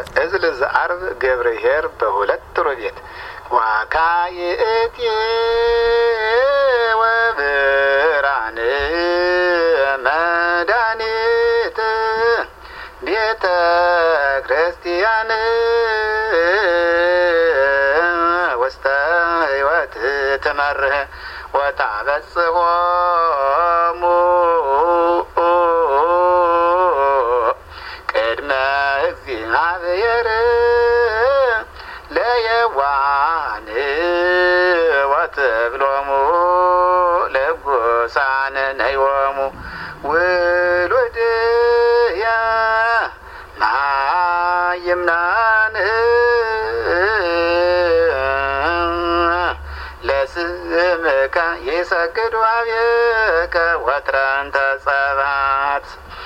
እዝል ዘአርብ ገብርኄር በሁለት ሮቤት ዋካይእቲ ወብርሃን መድኃኒት ቤተ ክርስቲያን ውስተ ሕይወት ትመርህ ወታበጽሖሙ ቅድመ እግዚአብሔር ለየዋሃን ወትብሎሙ ለጉሳን ነዮሙ ውሉድየ መሃይምናን ለስምከ ይሰግዱ አብየ